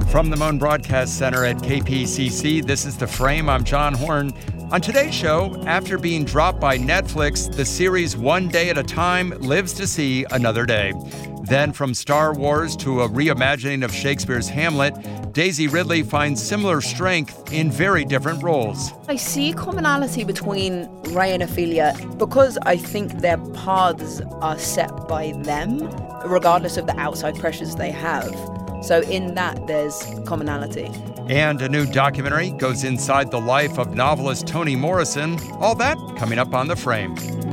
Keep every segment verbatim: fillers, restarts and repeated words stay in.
From the Moan Broadcast Center at K P C C, this is The Frame. I'm John Horn. On today's show, after being dropped by Netflix, the series One Day at a Time lives to see another day. Then from Star Wars to a reimagining of Shakespeare's Hamlet, Daisy Ridley finds similar strength in very different roles. I see commonality between Ray and Ophelia because I think their paths are set by them, regardless of the outside pressures they have. So in that, there's commonality. And a new documentary goes inside the life of novelist Toni Morrison. All that coming up on The Frame.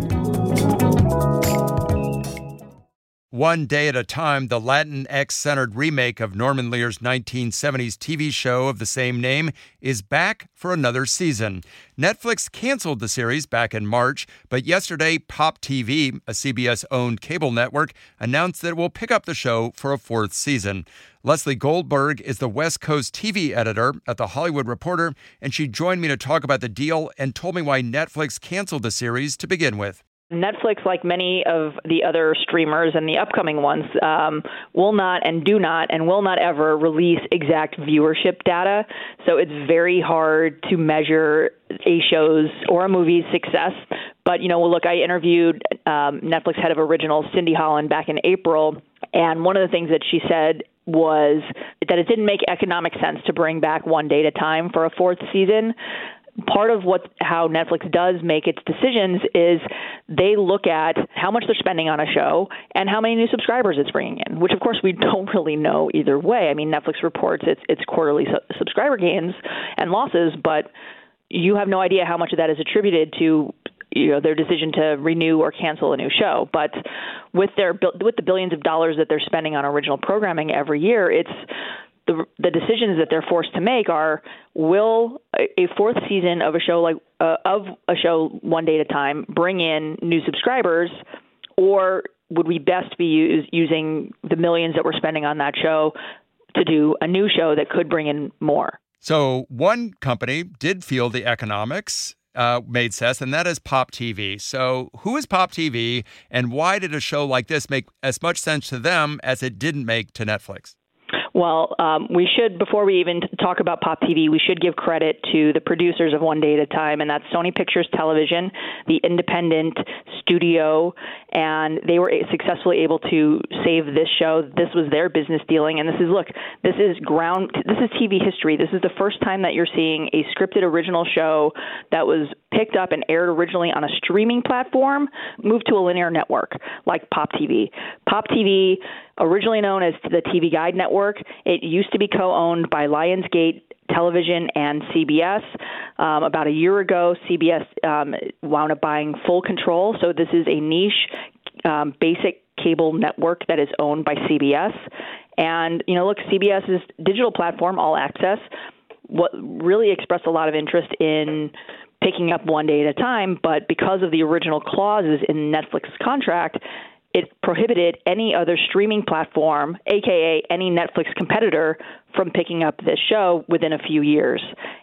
One Day at a Time, the Latinx-centered remake of Norman Lear's nineteen seventies T V show of the same name, is back for another season. Netflix canceled the series back in March, but yesterday Pop T V, a C B S-owned cable network, announced that it will pick up the show for a fourth season. Leslie Goldberg is the West Coast T V editor at The Hollywood Reporter, and she joined me to talk about the deal and told me why Netflix canceled the series to begin with. Netflix, like many of the other streamers and the upcoming ones, um, will not and do not and will not ever release exact viewership data. So it's very hard to measure a show's or a movie's success. But, you know, well, look, I interviewed um, Netflix head of originals, Cindy Holland, back in April. And one of the things that she said was that it didn't make economic sense to bring back One Day at a Time for a fourth season. Part of what how Netflix does make its decisions is they look at how much they're spending on a show and how many new subscribers it's bringing in, which, of course, we don't really know either way. I mean, Netflix reports its, its quarterly su- subscriber gains and losses, but you have no idea how much of that is attributed to you know, their decision to renew or cancel a new show. But with their with the billions of dollars that they're spending on original programming every year, it's The, the decisions that they're forced to make are: will a fourth season of a show like uh, of a show One Day at a Time bring in new subscribers, or would we best be use, using the millions that we're spending on that show to do a new show that could bring in more? So one company did feel the economics uh, made sense, and that is Pop T V. So who is Pop T V, and why did a show like this make as much sense to them as it didn't make to Netflix? Well, um, we should, before we even talk about Pop T V, we should give credit to the producers of One Day at a Time, and that's Sony Pictures Television, the independent studio, and they were successfully able to save this show. This was their business dealing, and this is, look, this is ground, this is T V history. This is the first time that you're seeing a scripted original show that was picked up and aired originally on a streaming platform moved to a linear network like Pop T V. Pop T V, originally known as the T V Guide Network, it used to be co-owned by Lionsgate Television and C B S. Um, about a year ago, C B S um, wound up buying full control. So this is a niche, um, basic cable network that is owned by C B S. And, you know, look, CBS's digital platform, All Access, what really expressed a lot of interest in picking up One Day at a Time, but because of the original clauses in Netflix's contract, it prohibited any other streaming platform, a k a any Netflix competitor, from picking up this show within a few years.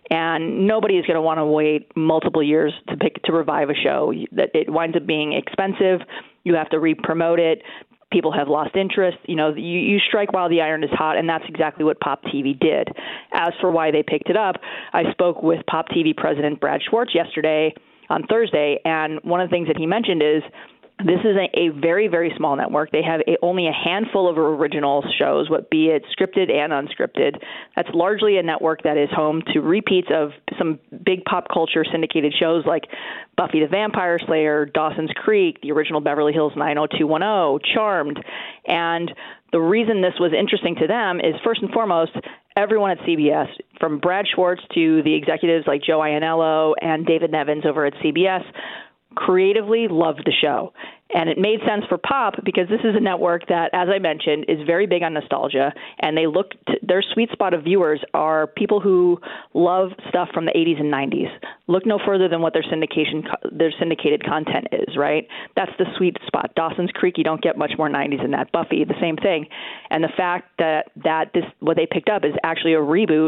And nobody is going to want to wait multiple years to pick to revive a show. That it winds up being expensive. You have to re-promote it. People have lost interest. You know, you, you strike while the iron is hot, and that's exactly what Pop T V did. As for why they picked it up, I spoke with Pop T V president Brad Schwartz yesterday on Thursday, and one of the things that he mentioned is this is a, a very, very small network. They have a, only a handful of original shows, what be it scripted and unscripted. That's largely a network that is home to repeats of some big pop culture syndicated shows like Buffy the Vampire Slayer, Dawson's Creek, the original Beverly Hills nine oh two one oh, Charmed. And the reason this was interesting to them is, first and foremost, everyone at C B S, from Brad Schwartz to the executives like Joe Iannello and David Nevins over at C B S, creatively loved the show. And it made sense for Pop because this is a network that, as I mentioned, is very big on nostalgia. And they look to, their sweet spot of viewers are people who love stuff from the eighties and nineties. Look no further than what their syndication, their syndicated content is, right? That's the sweet spot. Dawson's Creek, you don't get much more nineties than that. Buffy, the same thing. And the fact that, that this what they picked up is actually a reboot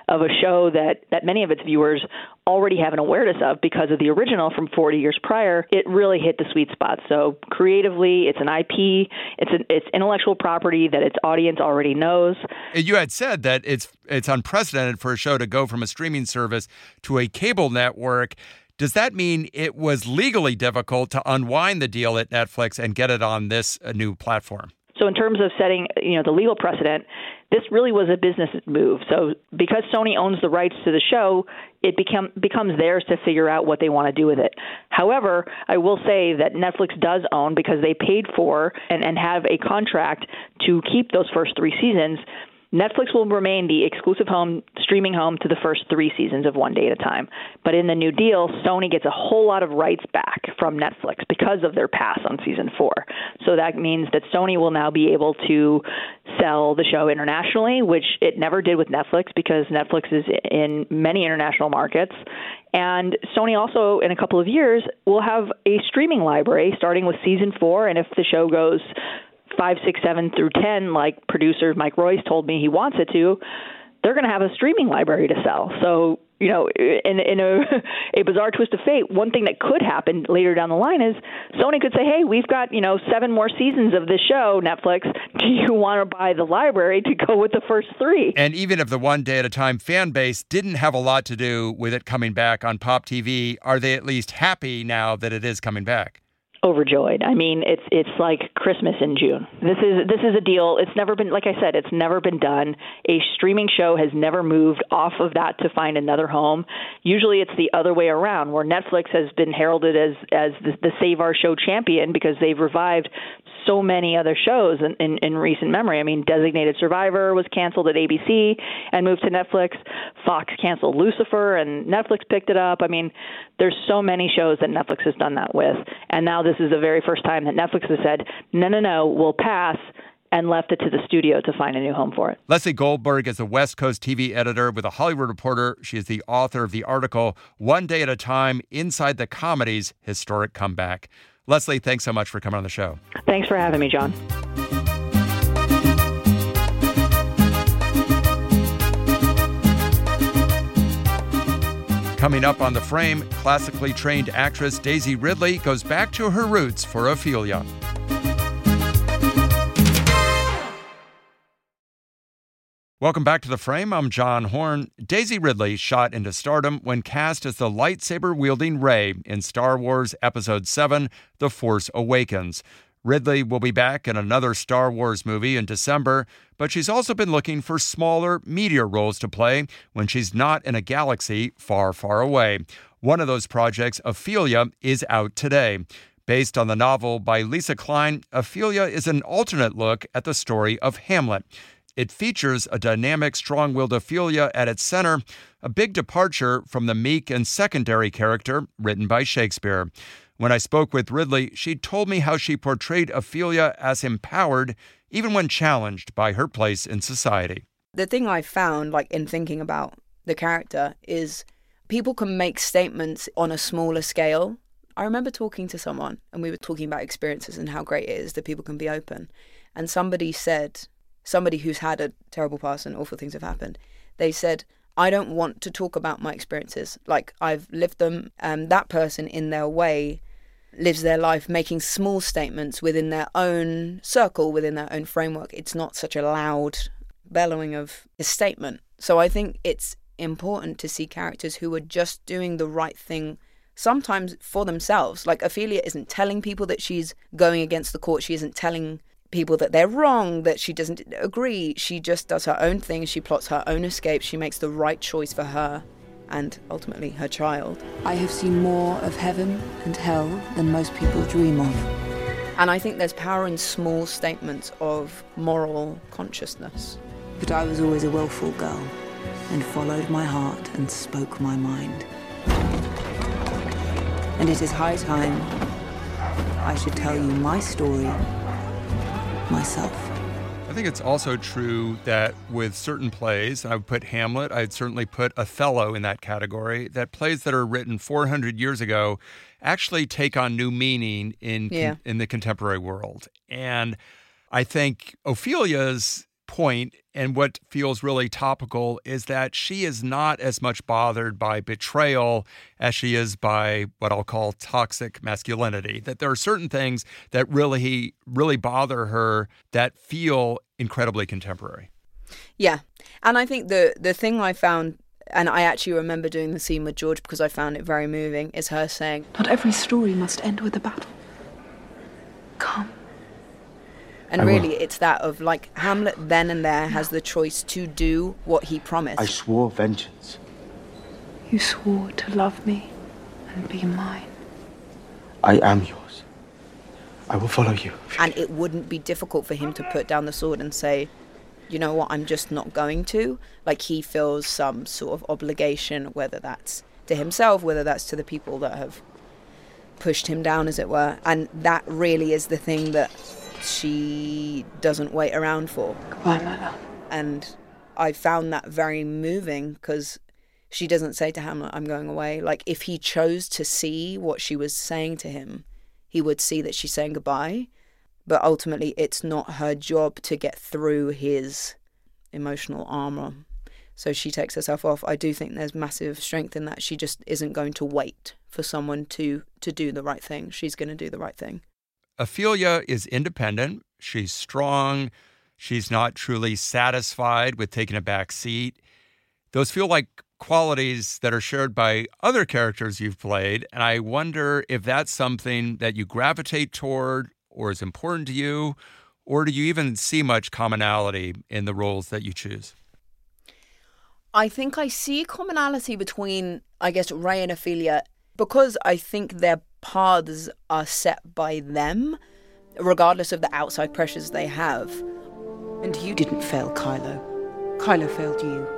of a show that, that many of its viewers already have an awareness of because of the original from forty years prior, it really hit the sweet spot. So creatively, it's an I P, it's an it's intellectual property that its audience already knows. You had said that it's it's unprecedented for a show to go from a streaming service to a cable network. Does that mean it was legally difficult to unwind the deal at Netflix and get it on this uh, new platform? So in terms of setting, you know, the legal precedent, this really was a business move. So because Sony owns the rights to the show, it become, becomes theirs to figure out what they want to do with it. However, I will say that Netflix does own, because they paid for and, and have a contract to keep those first three seasons, Netflix will remain the exclusive home, streaming home to the first three seasons of One Day at a Time. But in the new deal, Sony gets a whole lot of rights back from Netflix because of their pass on season four. So that means that Sony will now be able to sell the show internationally, which it never did with Netflix, because Netflix is in many international markets. And Sony also, in a couple of years, will have a streaming library starting with season four. And if the show goes five, six, seven through ten, like producer Mike Royce told me he wants it to, they're going to have a streaming library to sell. So, you know, in, in a, a bizarre twist of fate, one thing that could happen later down the line is Sony could say, hey, we've got, you know, seven more seasons of this show, Netflix. Do you want to buy the library to go with the first three? And even if the One Day at a Time fan base didn't have a lot to do with it coming back on Pop T V, are they at least happy now that it is coming back? Overjoyed. I mean, it's it's like Christmas in June. This is this is a deal. It's never been, like I said, it's never been done. A streaming show has never moved off of that to find another home. Usually, it's the other way around, where Netflix has been heralded as as the, the Save Our Show champion, because they've revived so many other shows in, in, in recent memory. I mean, Designated Survivor was canceled at A B C and moved to Netflix. Fox canceled Lucifer and Netflix picked it up. I mean, there's so many shows that Netflix has done that with. And now this is the very first time that Netflix has said, no, no, no, we'll pass, and left it to the studio to find a new home for it. Leslie Goldberg is a West Coast T V editor with The Hollywood Reporter. She is the author of the article, One Day at a Time, Inside the Comedy's Historic Comeback. Leslie, thanks so much for coming on the show. Thanks for having me, John. Coming up on The Frame, classically trained actress Daisy Ridley goes back to her roots for Ophelia. Welcome back to The Frame. I'm John Horn. Daisy Ridley shot into stardom when cast as the lightsaber-wielding Rey in Star Wars Episode seven, The Force Awakens. Ridley will be back in another Star Wars movie in December, but she's also been looking for smaller, meatier roles to play when she's not in a galaxy far, far away. One of those projects, Ophelia, is out today. Based on the novel by Lisa Klein, Ophelia is an alternate look at the story of Hamlet. It features a dynamic, strong-willed Ophelia at its center, a big departure from the meek and secondary character written by Shakespeare. When I spoke with Ridley, she told me how she portrayed Ophelia as empowered, even when challenged by her place in society. The thing I found, like in thinking about the character, is people can make statements on a smaller scale. I remember talking to someone, and we were talking about experiences and how great it is that people can be open. And somebody said, somebody who's had a terrible past and awful things have happened, they said, I don't want to talk about my experiences. Like, I've lived them. Um, that person, in their way, lives their life making small statements within their own circle, within their own framework. It's not such a loud bellowing of a statement. So I think it's important to see characters who are just doing the right thing, sometimes for themselves. Like, Ophelia isn't telling people that she's going against the court. She isn't telling people that they're wrong, that she doesn't agree. She just does her own thing. She plots her own escape. She makes the right choice for her and ultimately her child. I have seen more of heaven and hell than most people dream of. And I think there's power in small statements of moral consciousness. But I was always a willful girl and followed my heart and spoke my mind. And it is high time I should tell you my story myself. I think it's also true that with certain plays, I would put Hamlet, I'd certainly put Othello in that category, that plays that are written four hundred years ago actually take on new meaning in yeah. con- in the contemporary world. And I think Ophelia's point, and what feels really topical, is that she is not as much bothered by betrayal as she is by what I'll call toxic masculinity. That there are certain things that really, really bother her that feel incredibly contemporary. Yeah. And I think the the thing I found, and I actually remember doing the scene with George because I found it very moving, is her saying, "Not every story must end with a battle. Come." And really, it's that of, like, Hamlet then and there has the choice to do what he promised. I swore vengeance. You swore to love me and be mine. I am yours. I will follow you. And it wouldn't be difficult for him to put down the sword and say, you know what, I'm just not going to. Like, he feels some sort of obligation, whether that's to himself, whether that's to the people that have pushed him down, as it were. And that really is the thing that she doesn't wait around for. Goodbye, my love. And I found that very moving because she doesn't say to Hamlet, I'm going away. Like, if he chose to see what she was saying to him, he would see that she's saying goodbye. But ultimately, it's not her job to get through his emotional armor. So she takes herself off. I do think there's massive strength in that. She just isn't going to wait for someone to, to do the right thing. She's going to do the right thing. Ophelia is independent. She's strong. She's not truly satisfied with taking a back seat. Those feel like qualities that are shared by other characters you've played. And I wonder if that's something that you gravitate toward or is important to you, or do you even see much commonality in the roles that you choose? I think I see commonality between, I guess, Ray and Ophelia because I think their paths are set by them, regardless of the outside pressures they have. And you didn't fail Kylo. Kylo failed you.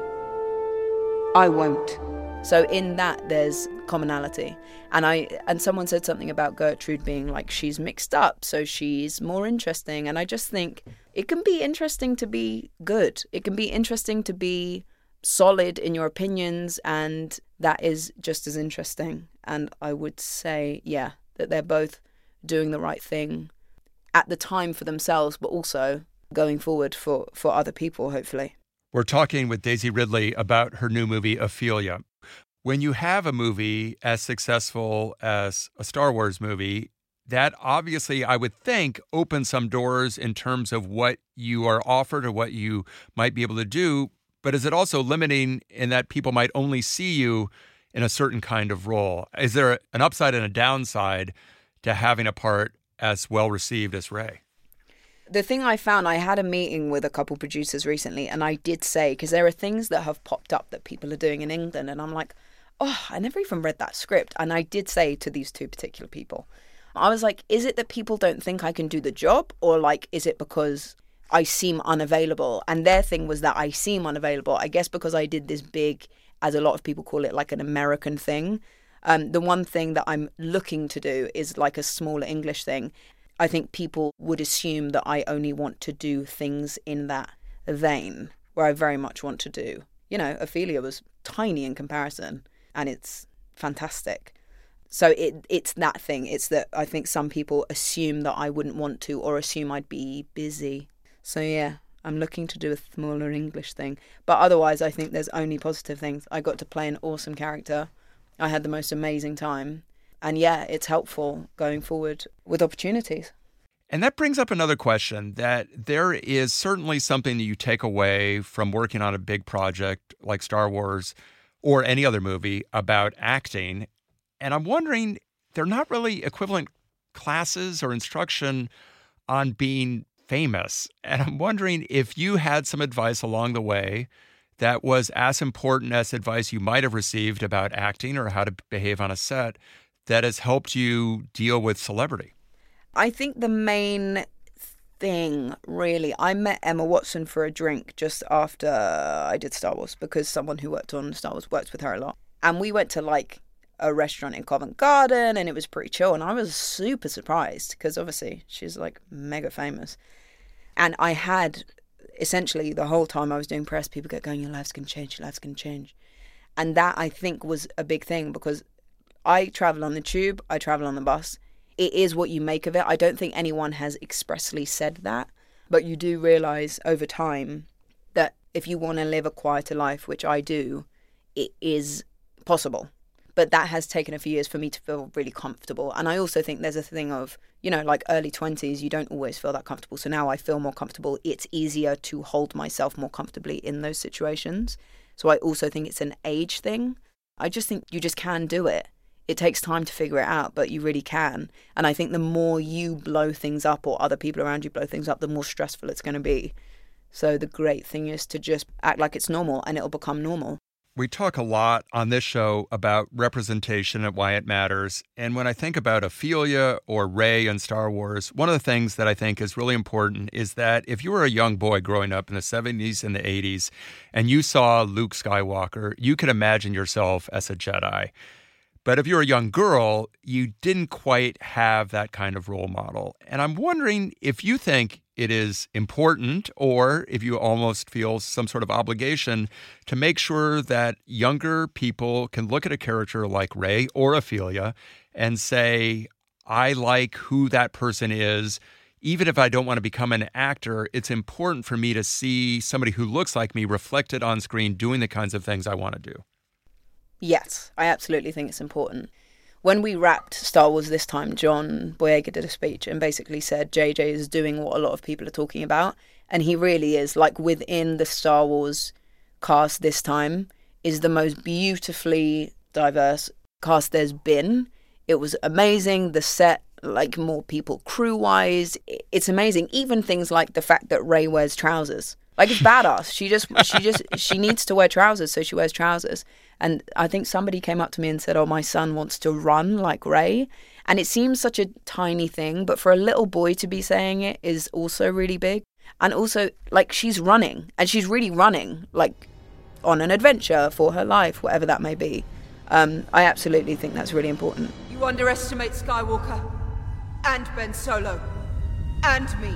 I won't. So in that, there's commonality. And I and someone said something about Gertrude being like, she's mixed up, so she's more interesting. And I just think it can be interesting to be good. It can be interesting to be solid in your opinions, and that is just as interesting. And I would say, yeah, that they're both doing the right thing at the time for themselves, but also going forward for, for other people, hopefully. We're talking with Daisy Ridley about her new movie, Ophelia. When you have a movie as successful as a Star Wars movie, that obviously, I would think, opens some doors in terms of what you are offered or what you might be able to do. But is it also limiting in that people might only see you in a certain kind of role? Is there an upside and a downside to having a part as well received as Rey? The thing I found, I had a meeting with a couple producers recently, and I did say, because there are things that have popped up that people are doing in England, and I'm like, oh, I never even read that script. And I did say to these two particular people, I was like, is it that people don't think I can do the job, or like, is it because I seem unavailable? And their thing was that I seem unavailable, I guess because I did this big, as a lot of people call it, like an American thing. Um, the one thing that I'm looking to do is like a smaller English thing. I think people would assume that I only want to do things in that vein, where I very much want to do. You know, Ophelia was tiny in comparison, and it's fantastic. So it it's that thing. It's that I think some people assume that I wouldn't want to, or assume I'd be busy. So yeah, I'm looking to do a smaller English thing. But otherwise, I think there's only positive things. I got to play an awesome character. I had the most amazing time. And yeah, it's helpful going forward with opportunities. And that brings up another question, that there is certainly something that you take away from working on a big project like Star Wars or any other movie about acting. And I'm wondering, they're not really equivalent classes or instruction on being famous. And I'm wondering if you had some advice along the way that was as important as advice you might have received about acting or how to behave on a set that has helped you deal with celebrity. I think the main thing, really, I met Emma Watson for a drink just after I did Star Wars, because someone who worked on Star Wars worked with her a lot. And we went to like a restaurant in Covent Garden, and it was pretty chill. And I was super surprised because obviously she's like mega famous. And I had essentially the whole time I was doing press, people kept going, your life's going to change, your life's going to change. And that, I think, was a big thing, because I travel on the tube, I travel on the bus. It is what you make of it. I don't think anyone has expressly said that. But you do realise over time that if you want to live a quieter life, which I do, it is possible. But that has taken a few years for me to feel really comfortable. And I also think there's a thing of, you know, like early twenties, you don't always feel that comfortable. So now I feel more comfortable. It's easier to hold myself more comfortably in those situations. So I also think it's an age thing. I just think you just can do it. It takes time to figure it out, but you really can. And I think the more you blow things up or other people around you blow things up, the more stressful it's going to be. So the great thing is to just act like it's normal, and it'll become normal. We talk a lot on this show about representation and why it matters. And when I think about Ophelia or Rey in Star Wars, one of the things that I think is really important is that if you were a young boy growing up in the seventies and the eighties and you saw Luke Skywalker, you could imagine yourself as a Jedi. But if you're a young girl, you didn't quite have that kind of role model. And I'm wondering if you think it is important, or if you almost feel some sort of obligation to make sure that younger people can look at a character like Rey or Ophelia and say, I like who that person is. Even if I don't want to become an actor, it's important for me to see somebody who looks like me reflected on screen doing the kinds of things I want to do. Yes, I absolutely think it's important. When we wrapped Star Wars this time, John Boyega did a speech and basically said J J is doing what a lot of people are talking about. And he really is, like, within the Star Wars cast this time, is the most beautifully diverse cast there's been. It was amazing. The set, like, more people crew-wise, it's amazing. Even things like the fact that Rey wears trousers. Like, it's badass. She just, she just, she needs to wear trousers, so she wears trousers. And I think somebody came up to me and said, oh, my son wants to run like Rey. And it seems such a tiny thing, but for a little boy to be saying it is also really big. And also, like, she's running, and she's really running, like, on an adventure for her life, whatever that may be. Um, I absolutely think that's really important. You underestimate Skywalker, and Ben Solo, and me.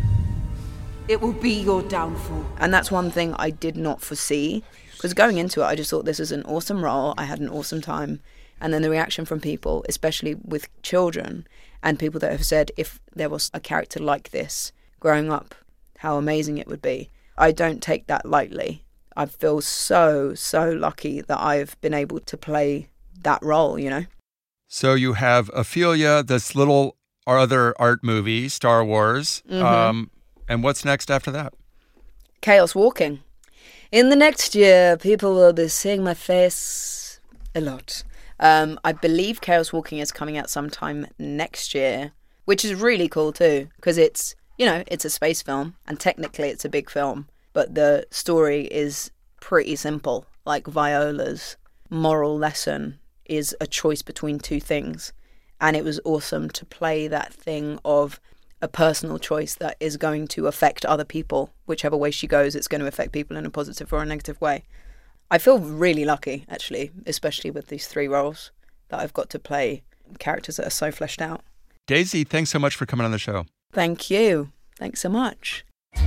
It will be your downfall. And that's one thing I did not foresee. Because going into it, I just thought this is an awesome role. I had an awesome time. And then the reaction from people, especially with children, and people that have said if there was a character like this growing up, how amazing it would be. I don't take that lightly. I feel so, so lucky that I've been able to play that role, you know? So you have Ophelia, this little other art movie, Star Wars. Mm-hmm. Um, and what's next after that? Chaos Walking. In the next year, people will be seeing my face a lot. Um, I believe Chaos Walking is coming out sometime next year, which is really cool too, because it's, you know, it's a space film, and technically it's a big film, but the story is pretty simple. Like Viola's moral lesson is a choice between two things, and it was awesome to play that thing of a personal choice that is going to affect other people. Whichever way she goes, it's going to affect people in a positive or a negative way. I feel really lucky, actually, especially with these three roles that I've got to play characters that are so fleshed out. Daisy, thanks so much for coming on the show. Thank you. Thanks so much.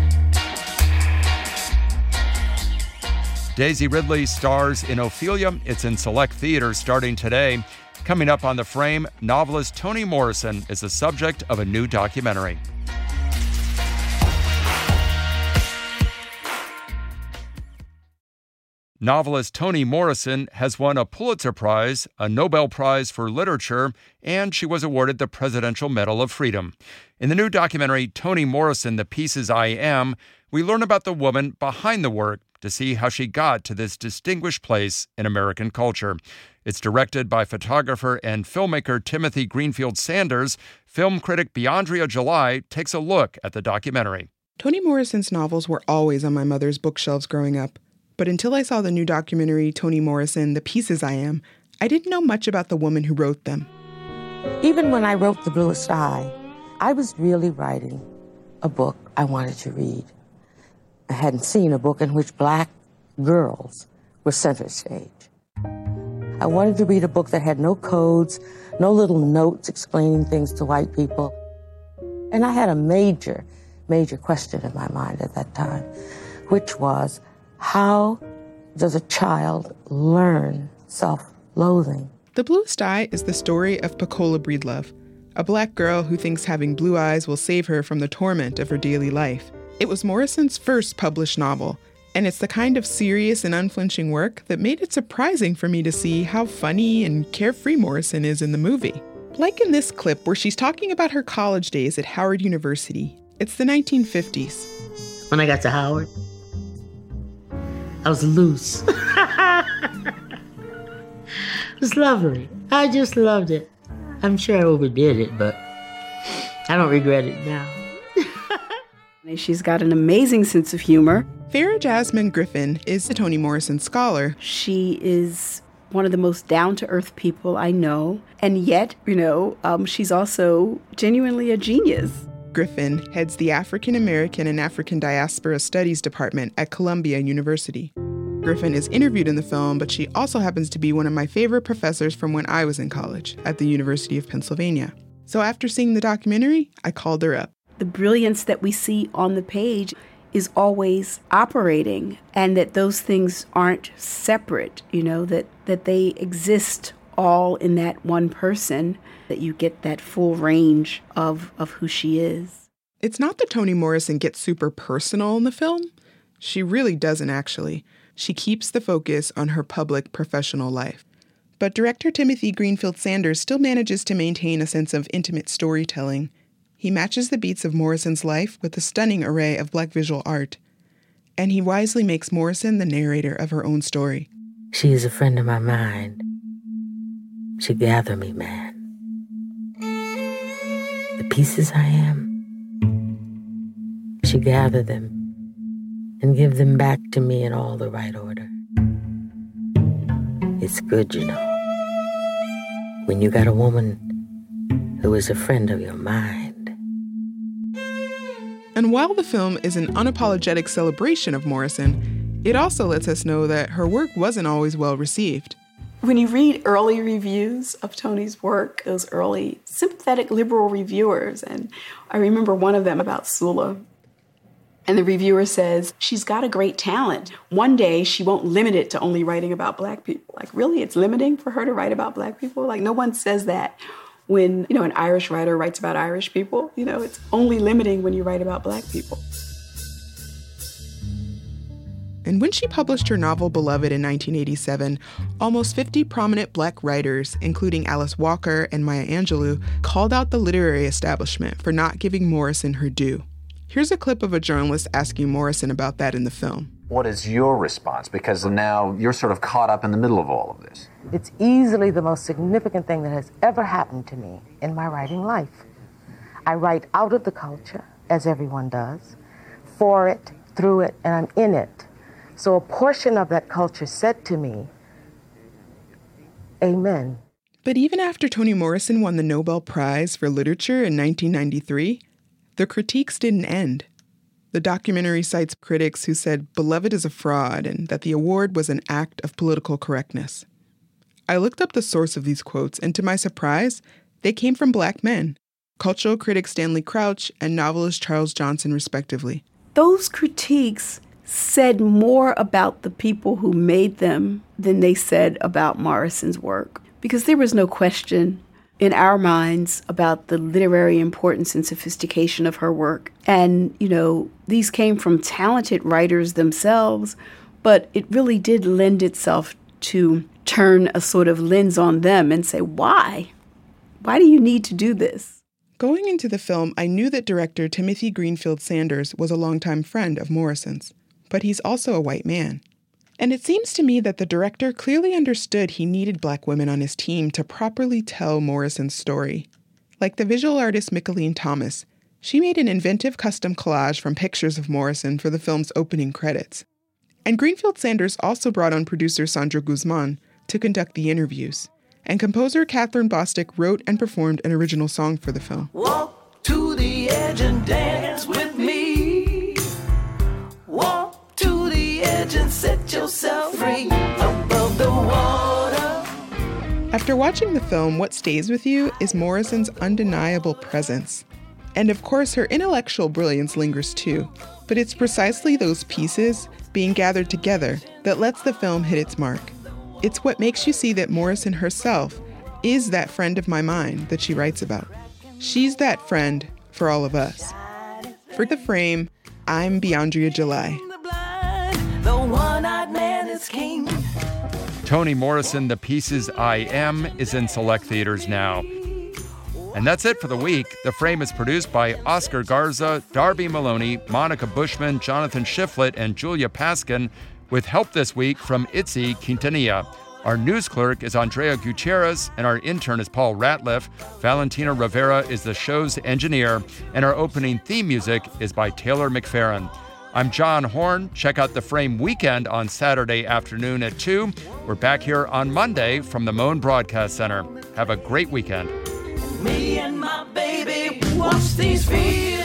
Daisy Ridley stars in Ophelia. It's in select theaters starting today. Coming up on The Frame, novelist Toni Morrison is the subject of a new documentary. Novelist Toni Morrison has won a Pulitzer Prize, a Nobel Prize for Literature, and she was awarded the Presidential Medal of Freedom. In the new documentary, Toni Morrison, The Pieces I Am, we learn about the woman behind the work to see how she got to this distinguished place in American culture. It's directed by photographer and filmmaker Timothy Greenfield Sanders. Film critic Biandria July takes a look at the documentary. Toni Morrison's novels were always on my mother's bookshelves growing up. But until I saw the new documentary, Toni Morrison, The Pieces I Am, I didn't know much about the woman who wrote them. Even when I wrote The Bluest Eye, I was really writing a book I wanted to read. I hadn't seen a book in which black girls were center stage. I wanted to read a book that had no codes, no little notes explaining things to white people. And I had a major, major question in my mind at that time, which was, how does a child learn self-loathing? The Bluest Eye is the story of Pecola Breedlove, a black girl who thinks having blue eyes will save her from the torment of her daily life. It was Morrison's first published novel, and it's the kind of serious and unflinching work that made it surprising for me to see how funny and carefree Morrison is in the movie. Like in this clip where she's talking about her college days at Howard University. It's the nineteen fifties. When I got to Howard, I was loose. It was lovely. I just loved it. I'm sure I overdid it, but I don't regret it now. She's got an amazing sense of humor. Farah Jasmine Griffin is a Toni Morrison scholar. She is one of the most down-to-earth people I know. And yet, you know, um, she's also genuinely a genius. Griffin heads the African American and African Diaspora Studies Department at Columbia University. Griffin is interviewed in the film, but she also happens to be one of my favorite professors from when I was in college at the University of Pennsylvania. So after seeing the documentary, I called her up. The brilliance that we see on the page is always operating, and that those things aren't separate, you know, that, that they exist all in that one person, that you get that full range of, of who she is. It's not that Toni Morrison gets super personal in the film. She really doesn't, actually. She keeps the focus on her public professional life. But director Timothy Greenfield Sanders still manages to maintain a sense of intimate storytelling. He matches the beats of Morrison's life with a stunning array of Black visual art. And he wisely makes Morrison the narrator of her own story. She is a friend of my mind. She gather me, man. The pieces I am, she gather them and give them back to me in all the right order. It's good, you know, when you got a woman who is a friend of your mind. And while the film is an unapologetic celebration of Morrison, it also lets us know that her work wasn't always well received. When you read early reviews of Toni's work, those early sympathetic liberal reviewers, and I remember one of them about Sula, and the reviewer says, she's got a great talent. One day she won't limit it to only writing about Black people. Like, really, it's limiting for her to write about Black people? Like, no one says that when, you know, an Irish writer writes about Irish people. You know, it's only limiting when you write about Black people. And when she published her novel Beloved in nineteen eighty-seven, almost fifty prominent Black writers, including Alice Walker and Maya Angelou, called out the literary establishment for not giving Morrison her due. Here's a clip of a journalist asking Morrison about that in the film. What is your response? Because now you're sort of caught up in the middle of all of this. It's easily the most significant thing that has ever happened to me in my writing life. I write out of the culture, as everyone does, for it, through it, and I'm in it. So a portion of that culture said to me, amen. But even after Toni Morrison won the Nobel Prize for Literature in nineteen ninety-three, the critiques didn't end. The documentary cites critics who said Beloved is a fraud and that the award was an act of political correctness. I looked up the source of these quotes, and to my surprise, they came from Black men, cultural critic Stanley Crouch and novelist Charles Johnson, respectively. Those critiques said more about the people who made them than they said about Morrison's work, because there was no question in our minds about the literary importance and sophistication of her work. And, you know, these came from talented writers themselves, but it really did lend itself to turn a sort of lens on them and say, why? Why do you need to do this? Going into the film, I knew that director Timothy Greenfield Sanders was a longtime friend of Morrison's, but he's also a white man. And it seems to me that the director clearly understood he needed Black women on his team to properly tell Morrison's story. Like the visual artist Micheline Thomas, she made an inventive custom collage from pictures of Morrison for the film's opening credits. And Greenfield Sanders also brought on producer Sandra Guzman to conduct the interviews. And composer Catherine Bostic wrote and performed an original song for the film. Walk to the edge and dance with me. Walk to the edge and set yourself free above the water. After watching the film, what stays with you is Morrison's undeniable presence. And of course, her intellectual brilliance lingers too. But it's precisely those pieces being gathered together that lets the film hit its mark. It's what makes you see that Morrison herself is that friend of my mind that she writes about. She's that friend for all of us. For The Frame, I'm Beyondria July. The one-eyed man is king. Toni Morrison, The Pieces I Am, is in select theaters now. And that's it for the week. The Frame is produced by Oscar Garza, Darby Maloney, Monica Bushman, Jonathan Shiflett, and Julia Paskin, with help this week from Itzi Quintanilla. Our news clerk is Andrea Gutierrez, and our intern is Paul Ratliff. Valentina Rivera is the show's engineer, and our opening theme music is by Taylor McFerrin. I'm John Horn. Check out The Frame Weekend on Saturday afternoon at two. We're back here on Monday from the Moan Broadcast Center. Have a great weekend. Me and my baby watch these fields.